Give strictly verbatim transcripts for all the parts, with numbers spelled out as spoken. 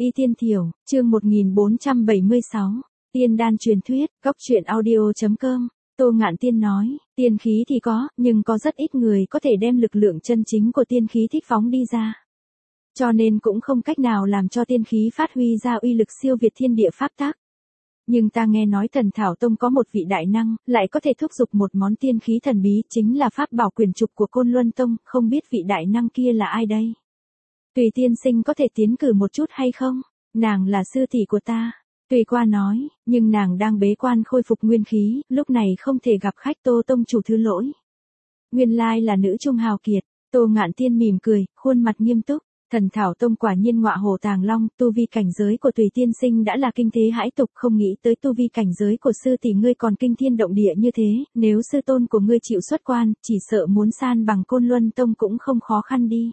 Y Tiên Thiểu, chương một nghìn bốn trăm bảy mươi sáu, Tiên Đan truyền thuyết, góc truyện audio chấm com. Tô Ngạn Tiên nói, tiên khí thì có, nhưng có rất ít người có thể đem lực lượng chân chính của tiên khí thích phóng đi ra. Cho nên cũng không cách nào làm cho tiên khí phát huy ra uy lực siêu việt thiên địa pháp tắc. Nhưng ta nghe nói Thần Thảo Tông có một vị đại năng, lại có thể thúc giục một món tiên khí thần bí, chính là pháp bảo quyền trục của Côn Luân Tông, không biết vị đại năng kia là ai đây? Tùy tiên sinh có thể tiến cử một chút hay không? Nàng là sư tỷ của ta. Tùy qua nói, nhưng nàng đang bế quan khôi phục nguyên khí, lúc này không thể gặp khách, Tô tông chủ thứ lỗi. Nguyên lai là nữ trung hào kiệt. Tô Ngạn Tiên mỉm cười, khuôn mặt nghiêm túc. Thần Thảo Tông quả nhiên ngọa hổ tàng long, tu vi cảnh giới của Tùy tiên sinh đã là kinh thế hãi tục, không nghĩ tới tu vi cảnh giới của sư tỷ ngươi còn kinh thiên động địa như thế, nếu sư tôn của ngươi chịu xuất quan, chỉ sợ muốn san bằng Côn Luân Tông cũng không khó khăn đi.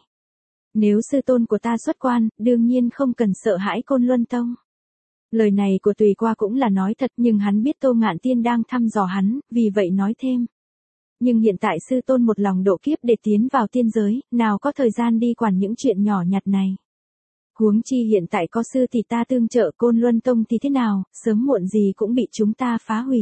Nếu sư tôn của ta xuất quan, đương nhiên không cần sợ hãi Côn Luân Tông. Lời này của Tùy qua cũng là nói thật, nhưng hắn biết Tô Ngạn Tiên đang thăm dò hắn, vì vậy nói thêm. Nhưng hiện tại sư tôn một lòng độ kiếp để tiến vào tiên giới, nào có thời gian đi quản những chuyện nhỏ nhặt này. Huống chi hiện tại có sư thì ta tương trợ, Côn Luân Tông thì thế nào, sớm muộn gì cũng bị chúng ta phá hủy.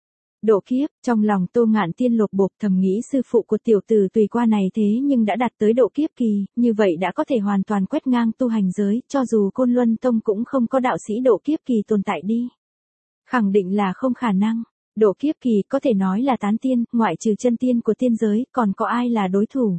Độ kiếp, trong lòng Tô Ngạn Tiên lột bột, thầm nghĩ sư phụ của tiểu tử Tùy qua này thế nhưng đã đạt tới độ kiếp kỳ, như vậy đã có thể hoàn toàn quét ngang tu hành giới, cho dù Côn Luân Tông cũng không có đạo sĩ độ kiếp kỳ tồn tại đi. Khẳng định là không khả năng. Độ kiếp kỳ có thể nói là tán tiên, ngoại trừ chân tiên của tiên giới, còn có ai là đối thủ.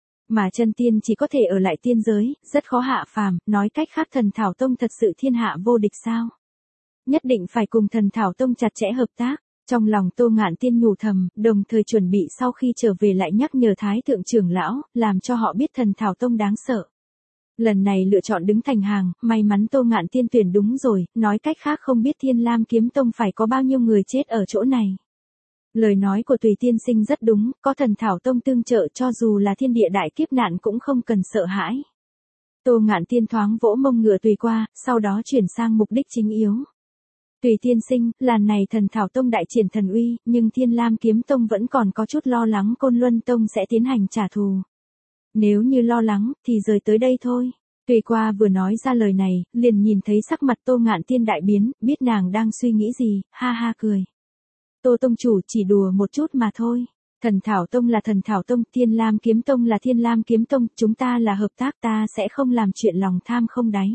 Mà chân tiên chỉ có thể ở lại tiên giới, rất khó hạ phàm, nói cách khác Thần Thảo Tông thật sự thiên hạ vô địch sao? Nhất định phải cùng Thần Thảo Tông chặt chẽ hợp tác. Trong lòng Tô Ngạn Tiên nhủ thầm, đồng thời chuẩn bị sau khi trở về lại nhắc nhở Thái thượng trưởng lão, làm cho họ biết Thần Thảo Tông đáng sợ. Lần này lựa chọn đứng thành hàng, may mắn Tô Ngạn Tiên tuyển đúng rồi, nói cách khác không biết Thiên Lam Kiếm Tông phải có bao nhiêu người chết ở chỗ này. Lời nói của Tùy tiên sinh rất đúng, có Thần Thảo Tông tương trợ cho dù là thiên địa đại kiếp nạn cũng không cần sợ hãi. Tô Ngạn Tiên thoáng vỗ mông ngựa Tùy qua, sau đó chuyển sang mục đích chính yếu. Tùy tiên sinh, lần này Thần Thảo Tông đại triển thần uy, nhưng Thiên Lam Kiếm Tông vẫn còn có chút lo lắng Côn Luân Tông sẽ tiến hành trả thù. Nếu như lo lắng, thì rời tới đây thôi. Tùy qua vừa nói ra lời này, liền nhìn thấy sắc mặt Tô Ngạn Tiên đại biến, biết nàng đang suy nghĩ gì, ha ha cười. Tô tông chủ chỉ đùa một chút mà thôi. Thần Thảo Tông là Thần Thảo Tông, Thiên Lam Kiếm Tông là Thiên Lam Kiếm Tông, chúng ta là hợp tác, ta sẽ không làm chuyện lòng tham không đáy.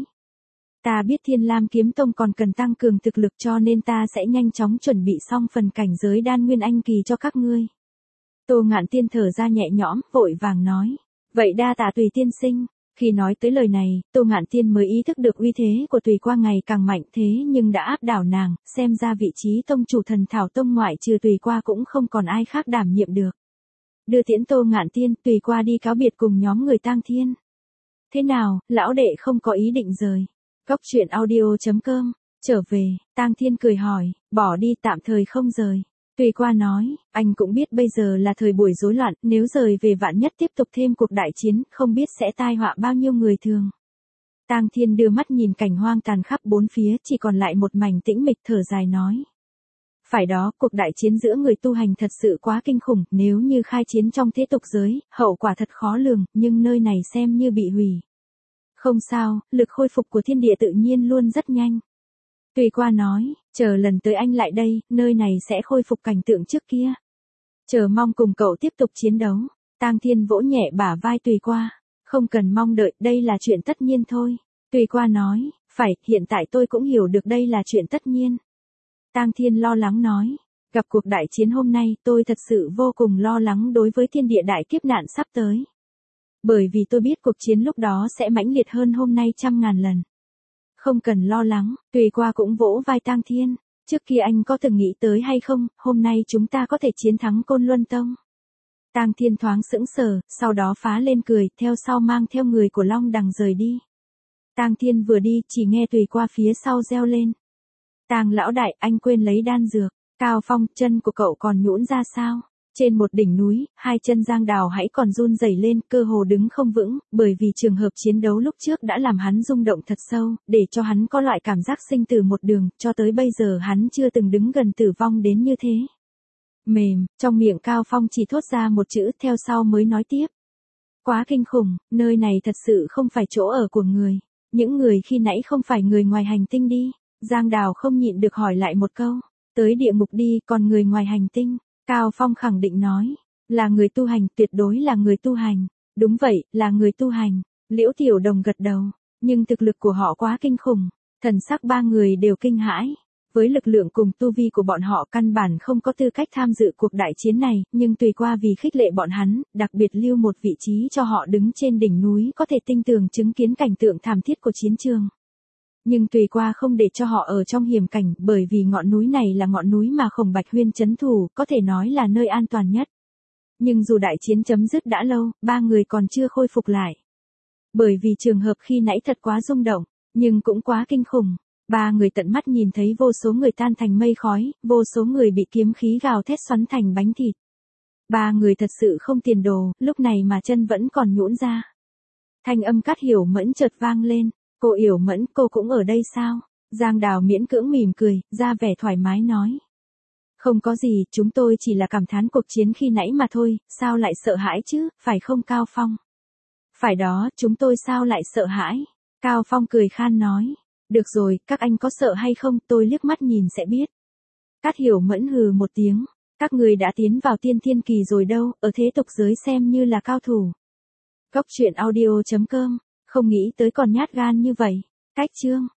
Ta biết Thiên Lam Kiếm Tông còn cần tăng cường thực lực cho nên ta sẽ nhanh chóng chuẩn bị xong phần cảnh giới đan nguyên anh kỳ cho các ngươi. Tô Ngạn Tiên thở ra nhẹ nhõm, vội vàng nói. Vậy đa tạ Tùy tiên sinh. Khi nói tới lời này, Tô Ngạn Tiên mới ý thức được uy thế của Tùy qua ngày càng mạnh thế nhưng đã áp đảo nàng, xem ra vị trí tông chủ Thần Thảo Tông ngoại trừ Tùy qua cũng không còn ai khác đảm nhiệm được. Đưa tiễn Tô Ngạn Tiên, Tùy qua đi cáo biệt cùng nhóm người Tang Thiên. Thế nào, lão đệ không có ý định rời. Góc truyện audio chấm com, trở về, Tang Thiên cười hỏi, bỏ đi tạm thời không rời. Tùy qua nói, anh cũng biết bây giờ là thời buổi rối loạn, nếu rời về vạn nhất tiếp tục thêm cuộc đại chiến, không biết sẽ tai họa bao nhiêu người thường. Tang Thiên đưa mắt nhìn cảnh hoang tàn khắp bốn phía, chỉ còn lại một mảnh tĩnh mịch, thở dài nói. Phải đó, cuộc đại chiến giữa người tu hành thật sự quá kinh khủng, nếu như khai chiến trong thế tục giới, hậu quả thật khó lường, nhưng nơi này xem như bị hủy. Không sao, lực khôi phục của thiên địa tự nhiên luôn rất nhanh. Tùy qua nói, chờ lần tới anh lại đây, nơi này sẽ khôi phục cảnh tượng trước kia. Chờ mong cùng cậu tiếp tục chiến đấu. Tang Thiên vỗ nhẹ bả vai Tùy qua. Không cần mong đợi, đây là chuyện tất nhiên thôi. Tùy qua nói, phải, hiện tại tôi cũng hiểu được đây là chuyện tất nhiên. Tang Thiên lo lắng nói, gặp cuộc đại chiến hôm nay, tôi thật sự vô cùng lo lắng đối với thiên địa đại kiếp nạn sắp tới. Bởi vì tôi biết cuộc chiến lúc đó sẽ mãnh liệt hơn hôm nay trăm ngàn lần. Không cần lo lắng, Tùy qua cũng vỗ vai Tang Thiên. Trước kia anh có từng nghĩ tới hay không, hôm nay chúng ta có thể chiến thắng Côn Luân Tông. Tang Thiên thoáng sững sờ, sau đó phá lên cười, theo sau mang theo người của Long Đằng rời đi. Tang Thiên vừa đi, chỉ nghe Tùy qua phía sau reo lên. Tang lão đại, anh quên lấy đan dược. Cao Phong, chân của cậu còn nhũn ra sao? Trên một đỉnh núi, hai chân Giang Đào hãy còn run rẩy lên, cơ hồ đứng không vững, bởi vì trường hợp chiến đấu lúc trước đã làm hắn rung động thật sâu, để cho hắn có loại cảm giác sinh tử một đường, cho tới bây giờ hắn chưa từng đứng gần tử vong đến như thế. Mềm, trong miệng Cao Phong chỉ thốt ra một chữ, theo sau mới nói tiếp. Quá kinh khủng, nơi này thật sự không phải chỗ ở của người. Những người khi nãy không phải người ngoài hành tinh đi. Giang Đào không nhịn được hỏi lại một câu. Tới địa ngục đi, còn người ngoài hành tinh. Cao Phong khẳng định nói. Là người tu hành, tuyệt đối là người tu hành. Đúng vậy, là người tu hành. Liễu Tiểu Đồng gật đầu. Nhưng thực lực của họ quá kinh khủng. Thần sắc ba người đều kinh hãi. Với lực lượng cùng tu vi của bọn họ căn bản không có tư cách tham dự cuộc đại chiến này, nhưng tùy qua vì khích lệ bọn hắn, đặc biệt lưu một vị trí cho họ đứng trên đỉnh núi có thể tinh tường chứng kiến cảnh tượng thảm thiết của chiến trường. Nhưng tùy qua không để cho họ ở trong hiểm cảnh, bởi vì ngọn núi này là ngọn núi mà Khổng Bạch Huyên trấn thủ, có thể nói là nơi an toàn nhất. Nhưng dù đại chiến chấm dứt đã lâu, ba người còn chưa khôi phục lại. Bởi vì trường hợp khi nãy thật quá rung động, nhưng cũng quá kinh khủng. Ba người tận mắt nhìn thấy vô số người tan thành mây khói, vô số người bị kiếm khí gào thét xoắn thành bánh thịt. Ba người thật sự không tiền đồ, lúc này mà chân vẫn còn nhũn ra. Thanh âm Cát Hiểu Mẫn chợt vang lên. Cô Hiểu Mẫn, cô cũng ở đây sao? Giang Đào miễn cưỡng mỉm cười, ra vẻ thoải mái nói. Không có gì, chúng tôi chỉ là cảm thán cuộc chiến khi nãy mà thôi, sao lại sợ hãi chứ, phải không Cao Phong? Phải đó, chúng tôi sao lại sợ hãi? Cao Phong cười khan nói. Được rồi, các anh có sợ hay không, tôi liếc mắt nhìn sẽ biết. Cát Hiểu Mẫn hừ một tiếng. Các người đã tiến vào tiên thiên kỳ rồi đâu, ở thế tục giới xem như là cao thủ. Góc truyện audio chấm com, không nghĩ tới còn nhát gan như vậy. Cách chương.